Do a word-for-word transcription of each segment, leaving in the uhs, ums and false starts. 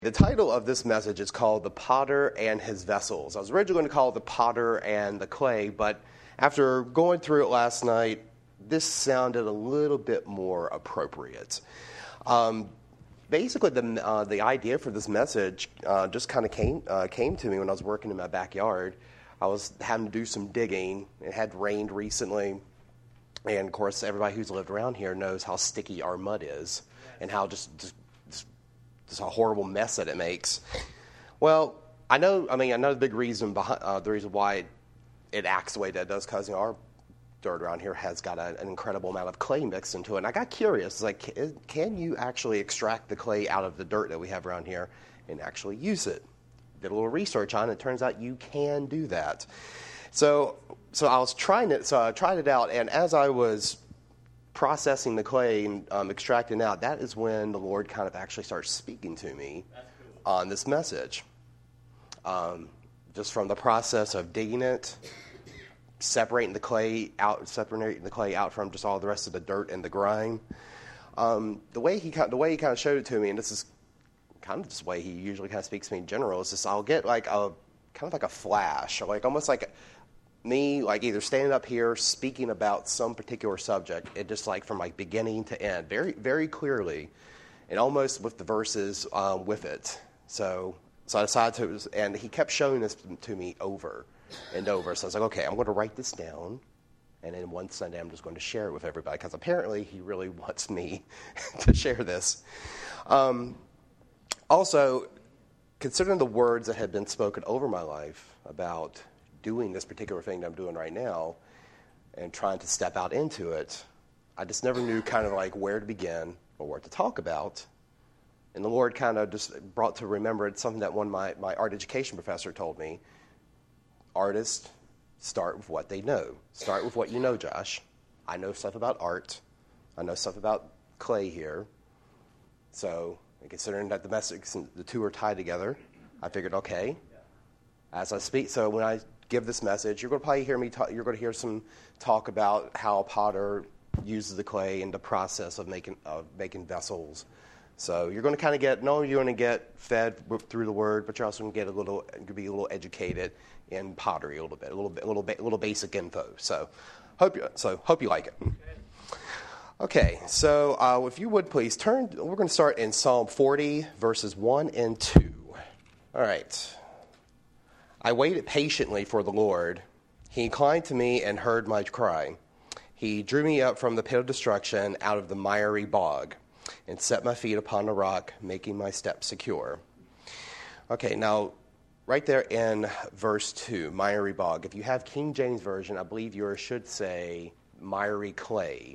The title of this message is called The Potter and His Vessels. I was originally going to call it The Potter and the Clay, but after going through it last night, this sounded a little bit more appropriate. Um, basically, the uh, the idea for this message uh, just kind of came uh, came to me when I was working in my backyard. I was having to do some digging. It had rained recently, and of course, everybody who's lived around here knows how sticky our mud is, and how just, just It's a horrible mess that it makes. Well, I know. I mean, another big reason behind uh, the reason why it acts the way that it does, because you know, our dirt around here has got a, an incredible amount of clay mixed into it. And I got curious, like, can, can you actually extract the clay out of the dirt that we have around here and actually use it? Did a little research on it. It turns out you can do that. So, so I was trying it. So I tried it out, and as I was processing the clay and um, extracting out, that is when the Lord kind of actually starts speaking to me cool. on this message. Um, just from the process of digging it, separating the clay out, separating the clay out from just all the rest of the dirt and the grime. Um, the way he the way he kind of showed it to me, and this is kind of just the way he usually kind of speaks to me in general, is just I'll get like a kind of like a flash, or like almost like a, me, like either standing up here speaking about some particular subject, it just like from like beginning to end, very, very clearly, and almost with the verses um, with it. So, so I decided to, and he kept showing this to me over and over. So I was like, okay, I'm going to write this down, and then one Sunday I'm just going to share it with everybody, because apparently he really wants me to share this. Um, also, considering the words that had been spoken over my life about doing this particular thing that I'm doing right now and trying to step out into it, I just never knew kind of like where to begin or what to talk about. And the Lord kind of just brought to remembrance something that one of my, my art education professor told me. Artists start with what they know. Start with what you know, Josh. I know stuff about art. I know stuff about clay here. So, considering that the message, the two are tied together, I figured, okay, as I speak, so when I give this message, you're going to probably hear me talk, you're going to hear some talk about how a potter uses the clay in the process of making of making vessels. So you're going to kind of get, no, you're going to get fed through the word, but you're also going to get a little, going to be a little educated in pottery a little bit, a little bit, a little bit, a little basic info. So hope you, so hope you like it. Okay, so uh, if you would please turn, we're going to start in Psalm forty, verses one and two. All right. I waited patiently for the Lord. He inclined to me and heard my cry. He drew me up from the pit of destruction, out of the miry bog, and set my feet upon the rock, making my steps secure. Okay, now, right there in verse two, miry bog. If you have King James Version, I believe yours should say miry clay.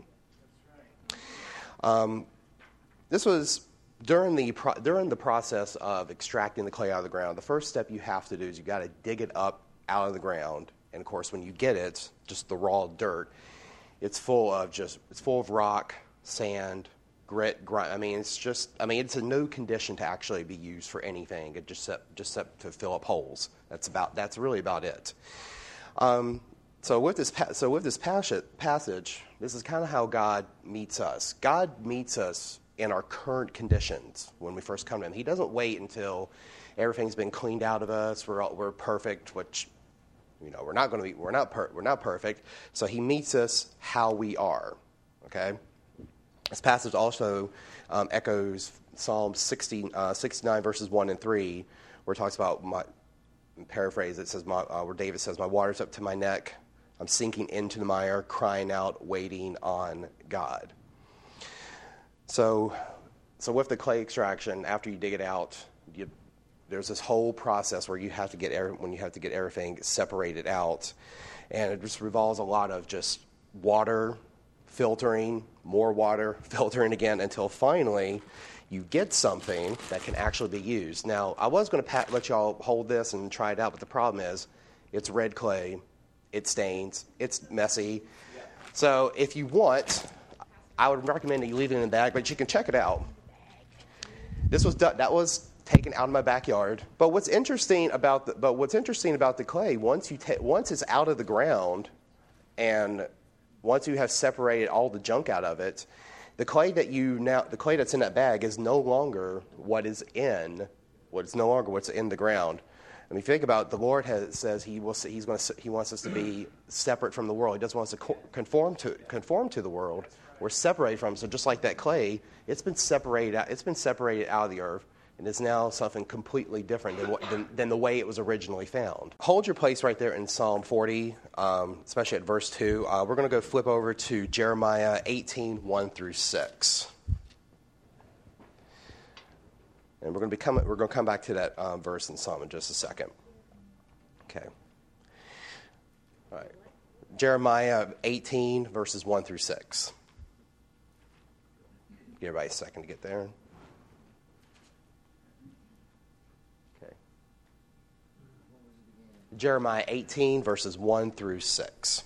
Um, this was... During the pro- during the process of extracting the clay out of the ground, the first step you have to do is you got to dig it up out of the ground. And of course, when you get it, just the raw dirt, it's full of just it's full of rock, sand, grit, grime. I mean, it's just I mean, it's in no condition to actually be used for anything. It just set, just set to fill up holes. That's about that's really about it. Um, so with this pa- so with this passage, passage, this is kind of how God meets us. God meets us in our current conditions when we first come to him. He doesn't wait until everything's been cleaned out of us. We're all, we're perfect, which you know we're not going to be. We're not per, we're not perfect. So he meets us how we are. Okay. This passage also um, echoes Psalm sixty, uh, sixty-nine verses one and three, where it talks about my paraphrase. It says my, uh, where David says, "My water's up to my neck. I'm sinking into the mire, crying out, waiting on God." So, so with the clay extraction, after you dig it out, you, there's this whole process where you have to get air, when you have to get everything separated out, and it just revolves a lot of just water filtering, more water filtering again, until finally you get something that can actually be used. Now, I was going to pat, let y'all hold this and try it out, but the problem is it's red clay, it stains, it's messy. So if you want, I would recommend that you leave it in the bag, but you can check it out. This was done, that was taken out of my backyard. But what's interesting about the, but what's interesting about the clay, once you ta- once it's out of the ground, and once you have separated all the junk out of it, the clay that you now the clay that's in that bag is no longer what is in what's no longer what's in the ground. I mean, if you think about it, the Lord has, says he will, he's going to, he wants us to be separate from the world. He doesn't want us to co- conform to conform to the world. We're separated from it. So just like that clay, it's been separated out, it's been separated out of the earth, and it's now something completely different than, what, than, than the way it was originally found. Hold your place right there in Psalm forty, um, especially at verse two. Uh, we're going to go flip over to Jeremiah eighteen, one through six. And we're going to be coming, we're going to come back to that um, verse in Psalm in just a second. Okay. All right. Jeremiah eighteen, verses one through six. Give everybody a second to get there. Okay. Jeremiah eighteen, verses one through six.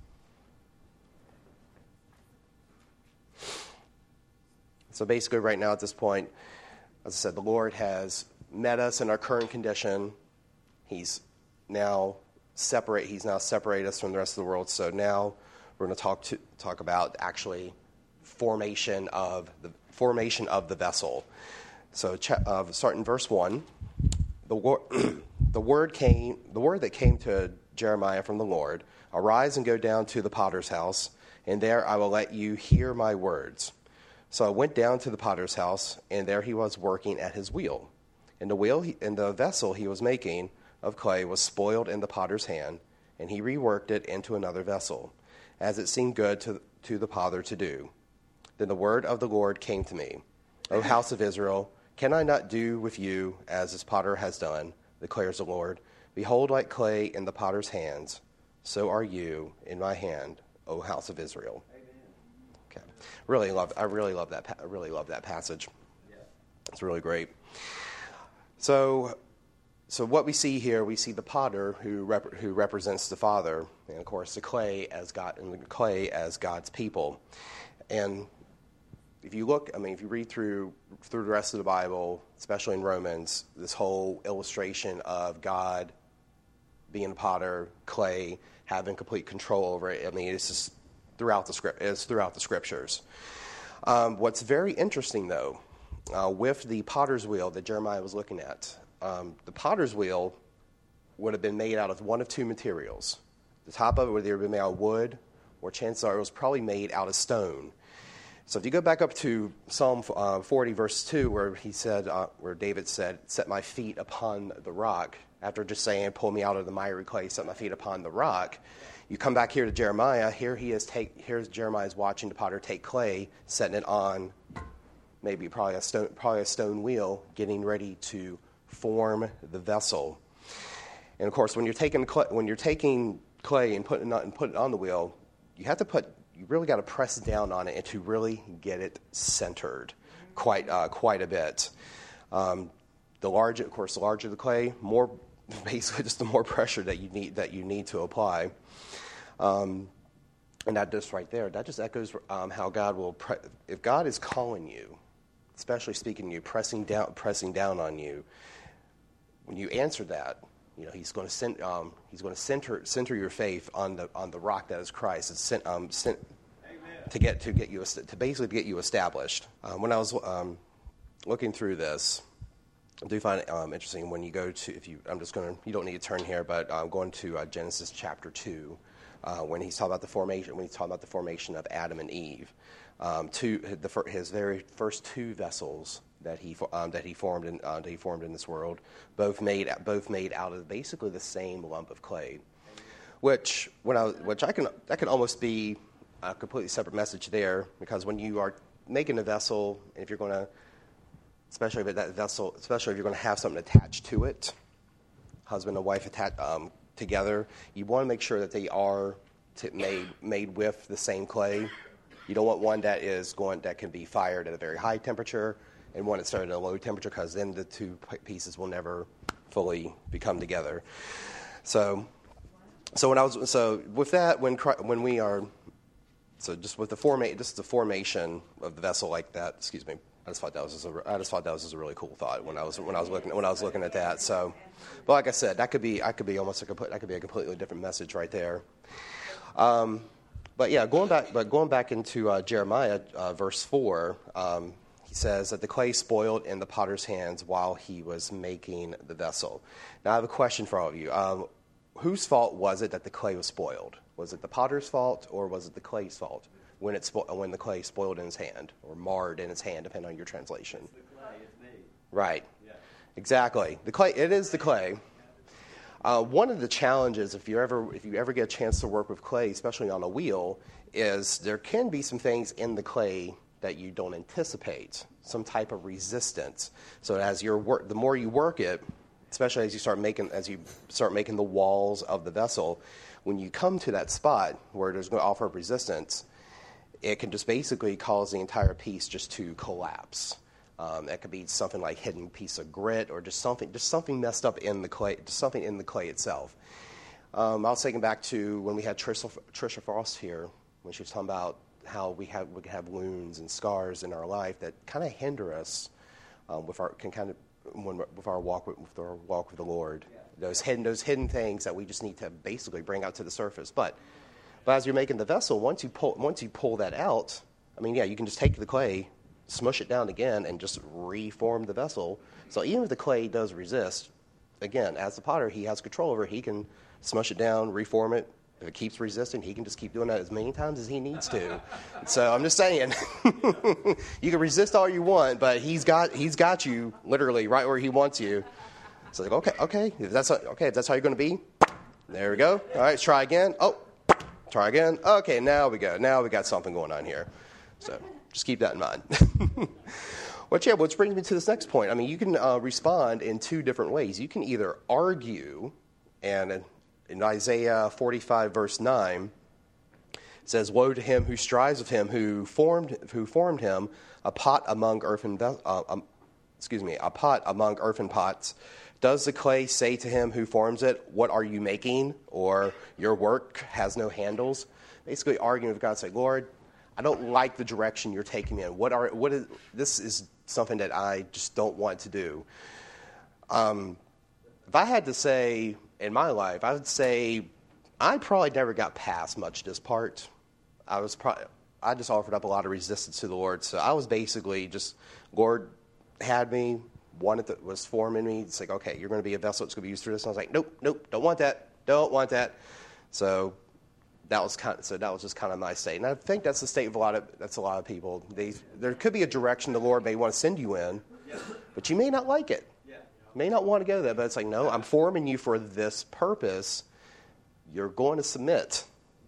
So basically right now at this point, as I said, the Lord has met us in our current condition. He's now separate. He's now separated us from the rest of the world. So now we're going to talk to talk about actually formation of the formation of the vessel. So uh, starting verse one, the word the word came the word that came to Jeremiah from the Lord. Arise and go down to the potter's house, and there I will let you hear my words. So I went down to the potter's house, and there he was working at his wheel. And the wheel, he, and the vessel he was making of clay was spoiled in the potter's hand, and he reworked it into another vessel, as it seemed good to, to the potter to do. Then the word of the Lord came to me, O house of Israel, can I not do with you as this potter has done, declares the Lord? Behold, like clay in the potter's hands, so are you in my hand, O house of Israel. Really love. I really love that. I really love that passage. Yeah. It's really great. So, so what we see here, we see the potter who rep, who represents the Father, and of course the clay as God, and the clay as God's people. And if you look, I mean, if you read through through the rest of the Bible, especially in Romans, this whole illustration of God being the potter, clay, having complete control over it. I mean, it's just throughout the script is throughout the scriptures. Um, what's very interesting, though, uh, with the potter's wheel that Jeremiah was looking at, um, the potter's wheel would have been made out of one of two materials. The top of it would either be made out of wood, or chances are it was probably made out of stone. So if you go back up to Psalm uh, forty, verse two, where he said, uh, where David said, "Set my feet upon the rock," after just saying, "Pull me out of the miry clay, set my feet upon the rock." You come back here to Jeremiah. Here he is. Take here's Jeremiah's watching the potter take clay, setting it on, maybe probably a stone, probably a stone wheel, getting ready to form the vessel. And of course, when you're taking clay, when you're taking clay and putting it on, and putting it on the wheel, you have to put. You really got to press down on it and to really get it centered, quite uh, quite a bit. Um, the larger, of course, the larger the clay, more basically just the more pressure that you need that you need to apply. Um, and that just right there, that just echoes um, how God will, pre- if God is calling you, especially speaking to you, pressing down, pressing down on you, when you answer that, you know, He's going to send, um, He's going to center center your faith on the on the rock that is Christ. It's sent, um, sent to get to get you to basically get you established. Um, when I was um, looking through this, I do find it um, interesting when you go to if you. I'm just going to. You don't need to turn here, but I'm going to uh, Genesis chapter two. Uh, when he's talking about the formation, when he's talking about the formation of Adam and Eve, um, two, the, his very first two vessels that he um, that he formed in uh, that he formed in this world, both made both made out of basically the same lump of clay, which when I which I can that can almost be a completely separate message there, because when you are making a vessel, and if you're going to, especially if that vessel, especially if you're going to have something attached to it, husband and wife attached. Um, together, you want to make sure that they are t- made made with the same clay. You don't want one that is going that can be fired at a very high temperature and one that's started at a low temperature, because then the two pieces will never fully become together. So, so when I was so with that, when when we are so just with the forma- just the formation of the vessel like that. Excuse me. I just thought that was just a, I just thought that was just a really cool thought when I was when I was looking when I was looking at that. So, but like I said, that could be I could be almost a complete, that could be a completely different message right there. Um, but yeah, going back but going back into uh, Jeremiah uh, verse four, um, he says that the clay spoiled in the potter's hands while he was making the vessel. Now, I have a question for all of you. Um, whose fault was it that the clay was spoiled? Was it the potter's fault, or was it the clay's fault when it spo- when the clay spoiled in his hand, or marred in his hand, depending on your translation? It's the clay, it's me. Right. Yeah. Exactly. The clay. It is the clay. Uh, one of the challenges, if you ever if you ever get a chance to work with clay, especially on a wheel, is there can be some things in the clay that you don't anticipate, some type of resistance. So as you're work, the more you work it, especially as you start making as you start making the walls of the vessel, when you come to that spot where there's going to offer resistance, it can just basically cause the entire piece just to collapse. Um, that could be something like hidden piece of grit, or just something just something messed up in the clay, just something in the clay itself. Um, I was thinking back to when we had Trisha, Trisha Frost here, when she was talking about how we have we have wounds and scars in our life that kind of hinder us um, with our can kind of when, with our walk with, with our walk with the Lord. Yeah. Those hidden those hidden things that we just need to basically bring out to the surface. But but as you're making the vessel, once you pull once you pull that out, I mean, yeah, you can just take the clay, smush it down again, and just reform the vessel. So even if the clay does resist, again, as the potter, he has control over it. He can smush it down, reform it. If it keeps resisting, he can just keep doing that as many times as he needs to. So I'm just saying, you can resist all you want, but he's got he's got you literally right where he wants you. So like, okay, okay, if that's okay, if that's how you're going to be, there we go. All right, let's try again. Oh, try again. Okay, now we go. Now we got something going on here. So just keep that in mind. Well, yeah, which brings me to this next point. I mean, you can uh, respond in two different ways. You can either argue, and in Isaiah forty-five, verse nine, it says, "Woe to him who strives with him, who formed who formed him, a pot among earthen uh, um, excuse me, a pot among earthen pots. Does the clay say to him who forms it, 'What are you making?' Or 'Your work has no handles'?" Basically, arguing with God, say, "Lord, I don't like the direction you're taking me in. What are what is this is something that I just don't want to do." Um, if I had to say in my life, I would say I probably never got past much this part. I was probably I just offered up a lot of resistance to the Lord. So I was basically just, Lord had me, wanted that was forming me. It's like, okay, you're going to be a vessel that's going to be used for this. And I was like, nope, nope, don't want that, don't want that. So that was kind of, so that was just kind of my state. And I think that's the state of a lot of that's a lot of people. They there could be a direction the Lord may want to send you in, but you may not like it. You may not want to go there, but it's like, no, I'm forming you for this purpose. You're going to submit.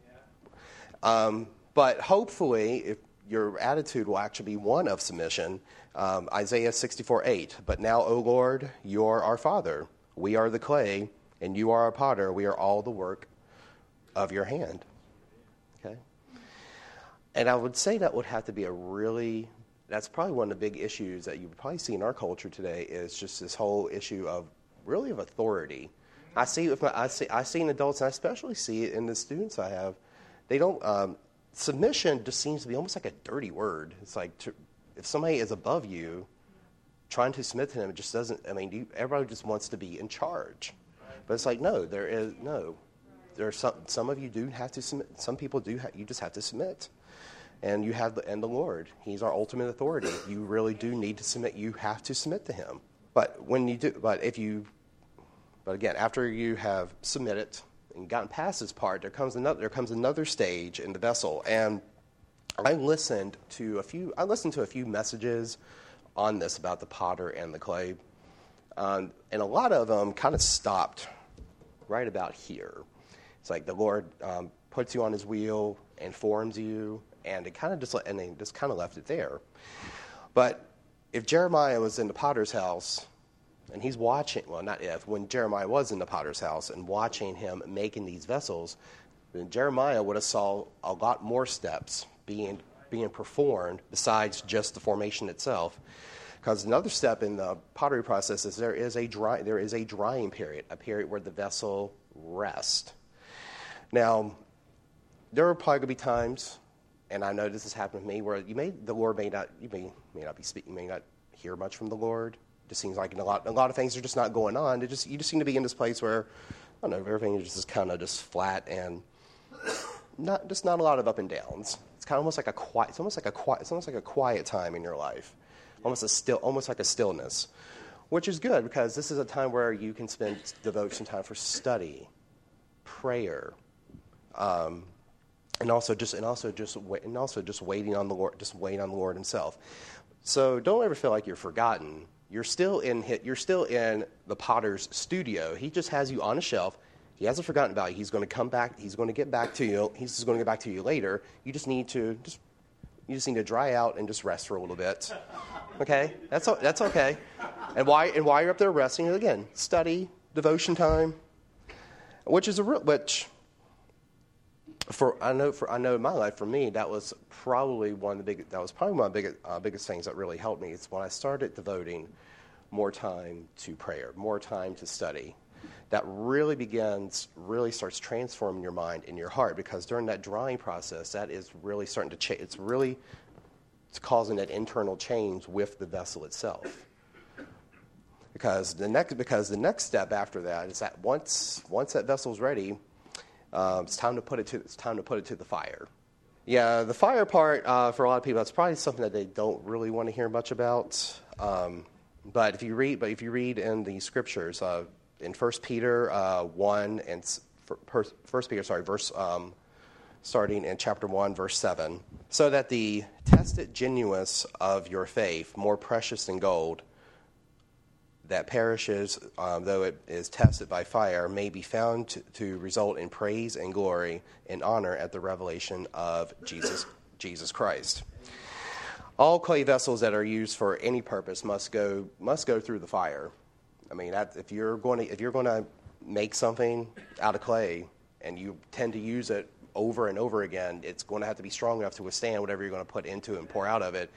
Um, but hopefully, if your attitude will actually be one of submission, um, Isaiah sixty-four eight. "But now, O Lord, you are our Father. We are the clay, and you are our potter. We are all the work of your hand." Okay? And I would say that would have to be a really, that's probably one of the big issues that you would probably see in our culture today, is just this whole issue of really of authority. I see it with my, I see, I see in adults, and I especially see it in the students I have. They don't, um, submission just seems to be almost like a dirty word. It's like, to, if somebody is above you, trying to submit to them, it just doesn't, I mean, you, everybody just wants to be in charge. But it's like, no, there is, no. There are some, some of you do have to submit. Some people do, ha- you just have to submit. And you have the, and the Lord, He's our ultimate authority. You really do need to submit. You have to submit to Him. But when you do, but if you, but again, after you have submitted and gotten past this part, there comes another, there comes another stage in the vessel. And I listened to a few, I listened to a few messages on this about the potter and the clay. Um, and a lot of them kind of stopped right about here. It's like the Lord um, puts you on His wheel and forms you, and it kind of just and they just kind of left it there. But if Jeremiah was in the potter's house, and he's watching, well, not if, when Jeremiah was in the potter's house and watching him making these vessels, then Jeremiah would have saw a lot more steps being being performed besides just the formation itself. Because another step in the pottery process is there is a dry there is a drying period, a period where the vessel rests. Now, there are probably going to be times, and I know this has happened to me, where you may the Lord may not you may may not be speaking, may not hear much from the Lord. It just seems like in a lot a lot of things are just not going on. It just you just seem to be in this place where, I don't know, everything is just kind of just flat and not just not a lot of up and downs. It's kind of almost like a quiet. It's almost like a quiet. It's almost like a quiet time in your life. almost a still, almost like a stillness, which is good because this is a time where you can spend devote some time for study, prayer, um, and also just and also just wait, and also just waiting on the Lord, just waiting on the Lord Himself. So don't ever feel like you're forgotten. You're still in you're still in the Potter's studio. He just has you on a shelf. He hasn't forgotten about you. He's going to come back. He's going to get back to you. He's just going to get back to you later. You just need to just you just need to dry out and just rest for a little bit. Okay, that's that's okay. And why and while you're up there resting, again, study, devotion time, which is a real which. For I know for I know in my life, for me, that was probably one of the big that was probably one of the biggest uh, biggest things that really helped me. It's when I started devoting more time to prayer, more time to study. That really begins, really starts transforming your mind and your heart, because during that drying process, that is really starting to change. It's really it's causing that internal change with the vessel itself. Because the next because the next step after that is that once once that vessel's ready. Um, it's time to put it to it's time to put it to the fire. Yeah, the fire part uh, for a lot of people, that's probably something that they don't really want to hear much about. Um, but if you read, but if you read in the scriptures, uh, in First Peter uh, one and First Peter, sorry, verse um, starting in chapter one, verse seven, so that the tested genuineness of your faith, more precious than gold, that perishes, um, though it is tested by fire, may be found to, to result in praise and glory and honor at the revelation of Jesus Jesus Christ. All clay vessels that are used for any purpose must go must go through the fire. I mean, that, if you're going to if you're going to make something out of clay and you tend to use it over and over again, it's going to have to be strong enough to withstand whatever you're going to put into it and pour out of it.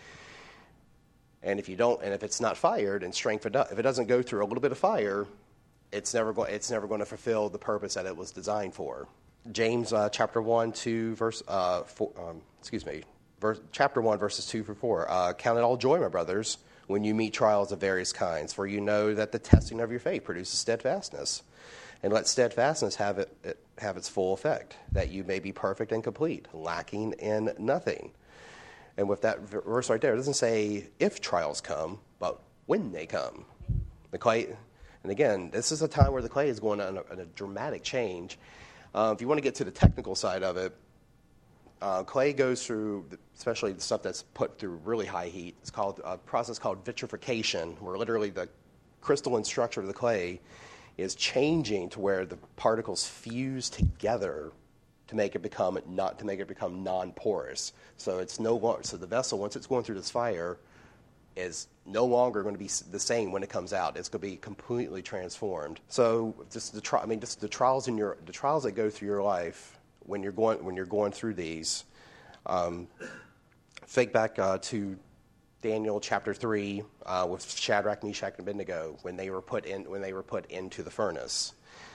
And if you don't, and if it's not fired and strengthened up, if it doesn't go through a little bit of fire, it's never going. It's never going to fulfill the purpose that it was designed for. James uh, chapter one, two, verse. Uh, four, um, excuse me, verse, chapter one, verses two through four. Uh, Count it all joy, my brothers, when you meet trials of various kinds, for you know that the testing of your faith produces steadfastness, and let steadfastness have it, it have its full effect, that you may be perfect and complete, lacking in nothing. And with that verse right there, it doesn't say if trials come, but when they come. The clay, and again, this is a time where the clay is going on a, on a dramatic change. Uh, if you want to get to the technical side of it, uh, clay goes through, especially the stuff that's put through really high heat. It's called a process called vitrification, where literally the crystalline structure of the clay is changing to where the particles fuse together to make it become not to make it become non-porous. So it's no longer so the vessel, once it's going through this fire, is no longer going to be the same when it comes out. It's going to be completely transformed. So just the tri- I mean just the trials in your the trials that go through your life when you're going when you're going through these. Um, think back uh, to Daniel chapter three uh, with Shadrach, Meshach, and Abednego when they were put in when they were put into the furnace.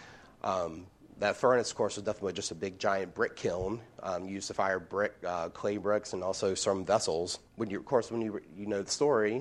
Um, That furnace, of course, was definitely just a big, giant brick kiln um, used to fire brick, uh, clay bricks, and also some vessels. When you, of course, when you you know the story,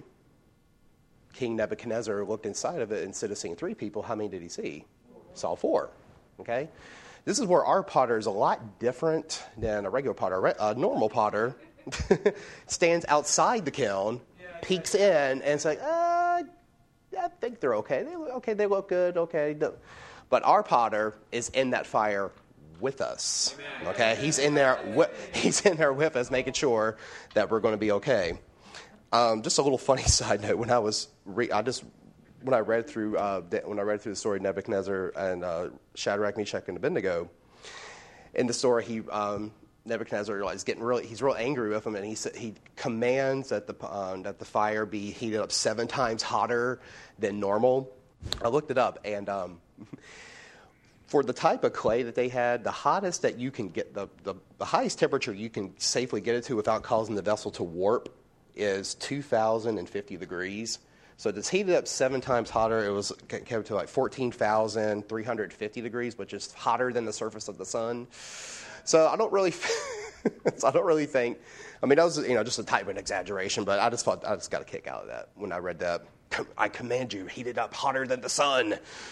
King Nebuchadnezzar looked inside of it, and instead of seeing three people, how many did he see? He saw four. Okay, this is where our potter is a lot different than a regular potter. A normal potter stands outside the kiln, peeks in, and is like, uh, I think they're okay. They look okay. They look good. Okay. But our potter is in that fire with us. Okay, he's in there. With, he's in there with us, making sure that we're going to be okay. Um, just a little funny side note: when I was, re- I just when I read through uh, when I read through the story of Nebuchadnezzar and uh, Shadrach, Meshach, and Abednego. In the story, he um, Nebuchadnezzar is getting really he's real angry with him, and he he commands that the um, that the fire be heated up seven times hotter than normal. I looked it up, and um, for the type of clay that they had, the hottest that you can get, the, the, the highest temperature you can safely get it to without causing the vessel to warp is two thousand fifty degrees. So it's heated up seven times hotter. It was came to like fourteen thousand three hundred fifty degrees, which is hotter than the surface of the sun. So I don't really, so I don't really think. I mean, that was you know just a type of an exaggeration, but I just thought I just got a kick out of that when I read that. I command you, heat it up hotter than the sun.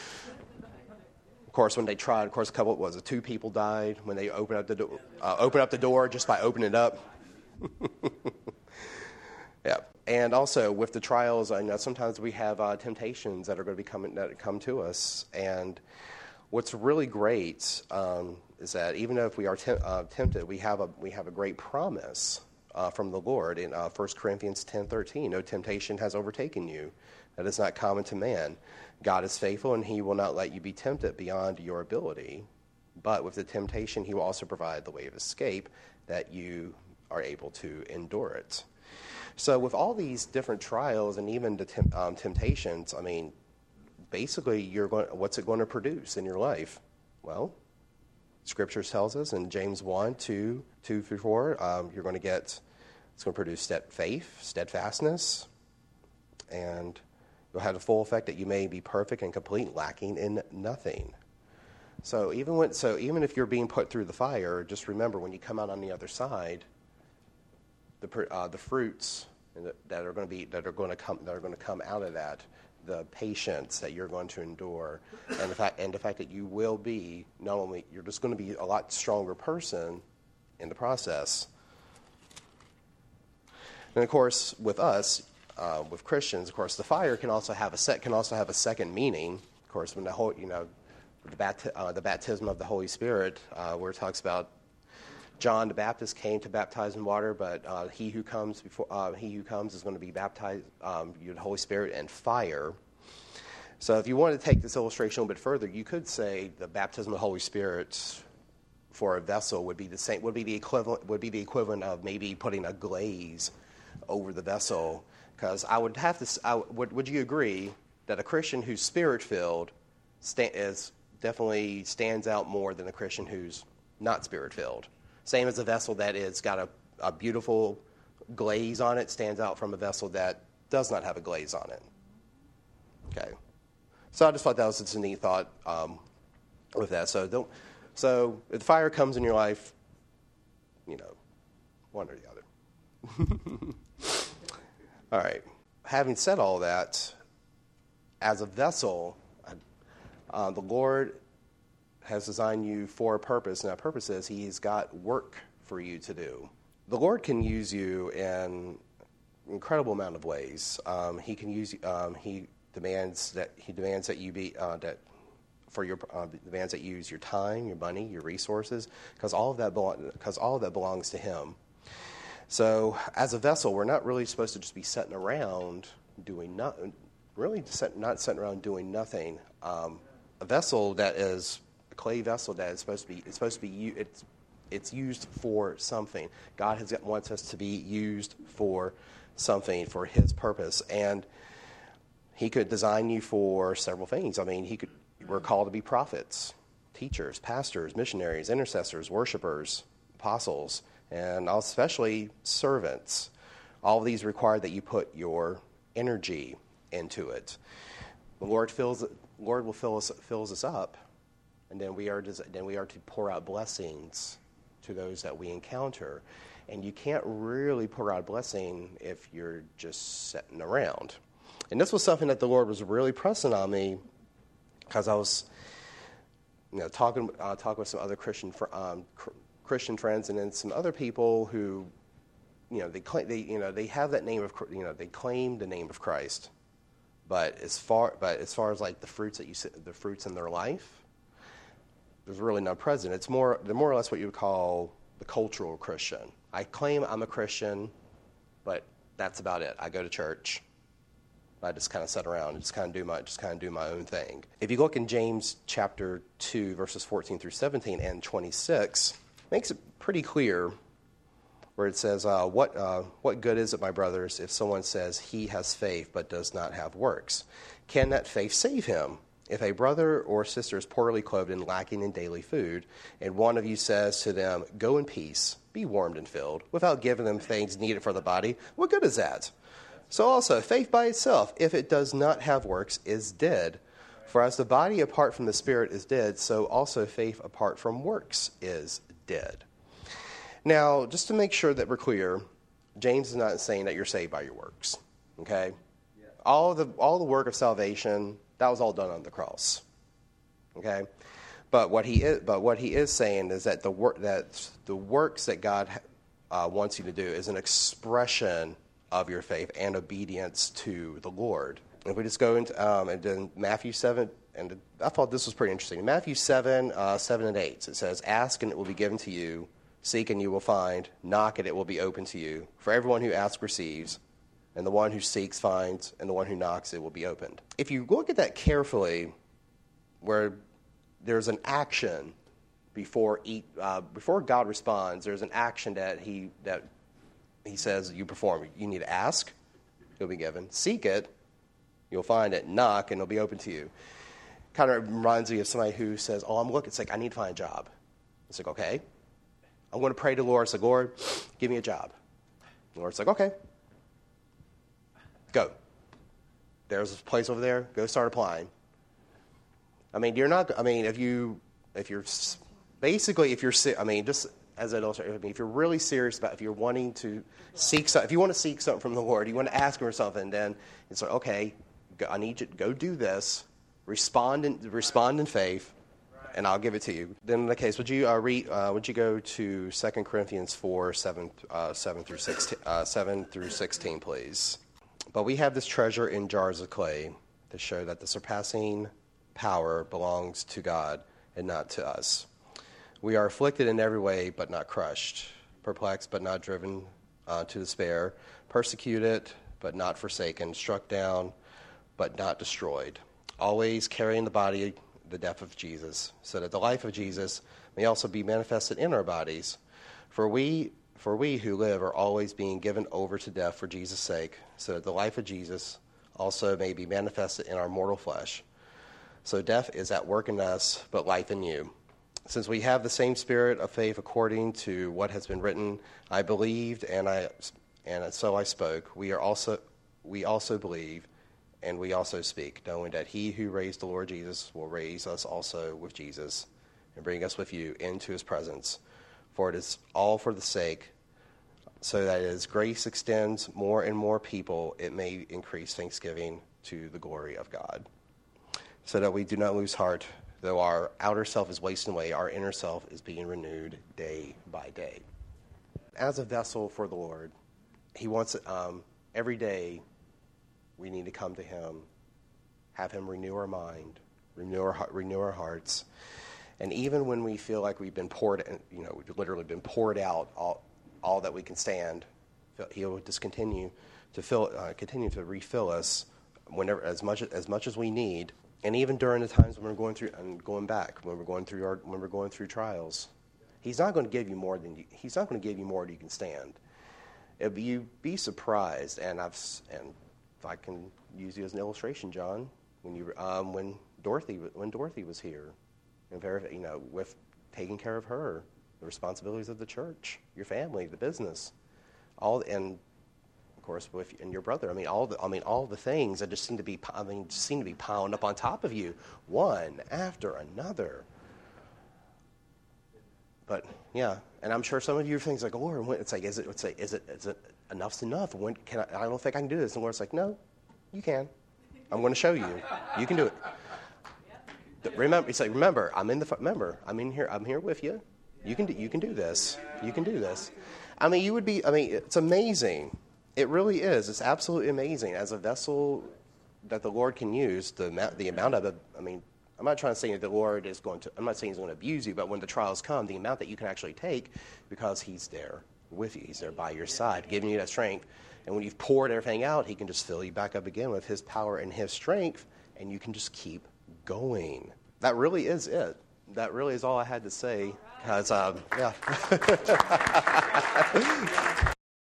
Of course, when they tried, of course, a couple was it two people died when they opened up the door. Uh, opened up the door just by opening it up. Yeah, and also with the trials, I know sometimes we have uh, temptations that are going to be coming that come to us, and what's really great um, is that even if we are te- uh, tempted, we have a we have a great promise uh, from the Lord in uh, First Corinthians ten thirteen. No temptation has overtaken you that is not common to man. God is faithful, and He will not let you be tempted beyond your ability. But with the temptation, He will also provide the way of escape that you are able to endure it. So with all these different trials and even the temp- um, temptations, I mean, basically, you're going. What's it going to produce in your life? Well, Scripture tells us in James one, two, two through four, um, you're going to get, it's going to produce stead- faith, steadfastness, and you'll have the full effect that you may be perfect and complete, lacking in nothing. So even when, so even if you're being put through the fire, just remember when you come out on the other side, the uh, the fruits that are going to be that are going to come that are going to come out of that, the patience that you're going to endure, and the fact and the fact that you will be not only you're just going to be a lot stronger person in the process. And of course, with us, uh, with Christians, of course, the fire can also have a set can also have a second meaning. Of course, when the whole you know the, bat- uh, the baptism of the Holy Spirit, uh, where it talks about John the Baptist came to baptize in water, but uh, he who comes before uh, he who comes is going to be baptized um, with the Holy Spirit and fire. So, if you wanted to take this illustration a little bit further, you could say the baptism of the Holy Spirit for a vessel would be the same. Would be the equivalent. Would be the equivalent of maybe putting a glaze over the vessel. Because I would have to. I, would Would you agree that a Christian who's Spirit-filled sta- is definitely stands out more than a Christian who's not Spirit-filled? Same as a vessel that is got a, a beautiful glaze on it stands out from a vessel that does not have a glaze on it. Okay, so I just thought that was just a neat thought um, with that. So don't. So if the fire comes in your life, you know, one or the other. All right. Having said all that, as a vessel, uh, the Lord has designed you for a purpose, and that purpose is He's got work for you to do. The Lord can use you in an incredible amount of ways. Um, he can use. Um, he demands that He demands that you be uh, that for your uh, demands that you use your time, your money, your resources, because all of that because all of that belongs to Him. So, as a vessel, we're not really supposed to just be sitting around doing nothing. Really, not sitting around doing nothing. Um, a vessel that is a clay vessel that is supposed to be it's supposed to be it's it's used for something. God has wants us to be used for something for His purpose, and He could design you for several things. I mean, He could. We're called to be prophets, teachers, pastors, missionaries, intercessors, worshipers, apostles, and especially servants. All of these require that you put your energy into it. The Lord fills Lord will fill us fills us up. And then we are then we are to pour out blessings to those that we encounter. And you can't really pour out a blessing if you're just sitting around. And this was something that the Lord was really pressing on me because I was, you know, talking uh, talking with some other Christian fr- um, cr- Christian friends and then some other people who, you know, they claim they you know they have that name of you know they claim the name of Christ, but as far but as far as like the fruits that you see, the fruits in their life. There's really none present. It's more, they're more or less what you would call the cultural Christian. I claim I'm a Christian, but that's about it. I go to church. I just kind of sit around and just kind of do my, just kind of do my own thing. If you look in James chapter two, verses fourteen through seventeen and twenty-six, it makes it pretty clear where it says, uh, "What uh, what good is it, my brothers, if someone says he has faith but does not have works? Can that faith save him? If a brother or sister is poorly clothed and lacking in daily food, and one of you says to them, 'Go in peace, be warmed and filled,' without giving them things needed for the body, what good is that? So also, faith by itself, if it does not have works, is dead. For as the body apart from the spirit is dead, so also faith apart from works is dead." Now, just to make sure that we're clear, James is not saying that you're saved by your works. Okay? Yeah. All the all the work of salvation, that was all done on the cross, okay. But what he is, but what he is saying is that the work that the works that God uh, wants you to do is an expression of your faith and obedience to the Lord. If we just go into um, and then Matthew seven, and I thought this was pretty interesting. In Matthew seven, uh, seven and eight, it says, "Ask and it will be given to you. Seek and you will find. Knock and it will be open to you. For everyone who asks receives, and the one who seeks finds, and the one who knocks it will be opened." If you look at that carefully, where there's an action before eat, uh, before God responds, there's an action that he that he says you perform. You need to ask, you'll be given. Seek it, you'll find it. Knock, and it'll be open to you. Kind of reminds me of somebody who says, "Oh, I'm looking." It's like, "I need to find a job." It's like, "Okay." I'm going to pray to the Lord. It's like, "Lord, give me a job." The Lord's like, "Okay. Go. There's a place over there. Go start applying." I mean, you're not. I mean, if you, if you're, basically, if you're, I mean, just as an illustration, I mean, if you're really serious about, if you're wanting to seek, if you want to seek something from the Lord, you want to ask Him for something, then it's like, okay, go, I need you to go do this. Respond in, respond in faith, and I'll give it to you. Then in the case, would you uh, read? Uh, would you go to Second Corinthians four, seven, uh, seven through sixteen, uh, seven through sixteen, please? "But we have this treasure in jars of clay to show that the surpassing power belongs to God and not to us. We are afflicted in every way, but not crushed, perplexed, but not driven uh, to despair, persecuted, but not forsaken, struck down, but not destroyed, always carrying the body, the death of Jesus, so that the life of Jesus may also be manifested in our bodies. For we, for we who live are always being given over to death for Jesus' sake, so that the life of Jesus also may be manifested in our mortal flesh. So death is at work in us, but life in you. Since we have the same spirit of faith according to what has been written, I believed and I and so I spoke. We are also we also believe and we also speak, knowing that he who raised the Lord Jesus will raise us also with Jesus and bring us with you into his presence. For it is all for the sake, so that as grace extends more and more people, it may increase thanksgiving to the glory of God. So that we do not lose heart. Though our outer self is wasting away, our inner self is being renewed day by day. As a vessel for the Lord, he wants um, every day we need to come to him, have him renew our mind, renew our renew our hearts, and even when we feel like we've been poured, you know, we've literally been poured out all, all that we can stand, he'll just continue to fill, uh, continue to refill us whenever, as much as much as we need. And even during the times when we're going through and going back, when we're going through our, when we're going through trials, he's not going to give you more than you, he's not going to give you more than you can stand. If you be surprised, and I've and if I can use you as an illustration, John, when you um, when Dorothy when Dorothy was here, and very, you know, with taking care of her, the responsibilities of the church, your family, the business, all and. Of course, with and your brother. I mean, all the I mean, all the things that just seem to be I mean, just seem to be piling up on top of you, one after another. But yeah, and I'm sure some of you are thinking like, Lord, when, it's like, is it? It's like, is it? Is it enough's enough? When can I? I don't think I can do this. And the Lord's like, no, you can. I'm going to show you. You can do it. Remember, it's like, remember, I'm in the remember, I'm in here. I'm here with you. You can do. You can do this. You can do this. I mean, you would be. I mean, it's amazing. It really is. It's absolutely amazing. As a vessel that the Lord can use, the amount, the amount of it, I mean, I'm not trying to say that the Lord is going to, I'm not saying he's going to abuse you, but when the trials come, the amount that you can actually take, because he's there with you. He's there by your side, giving you that strength. And when you've poured everything out, he can just fill you back up again with his power and his strength, and you can just keep going. That really is it. That really is all I had to say. Because, um, yeah.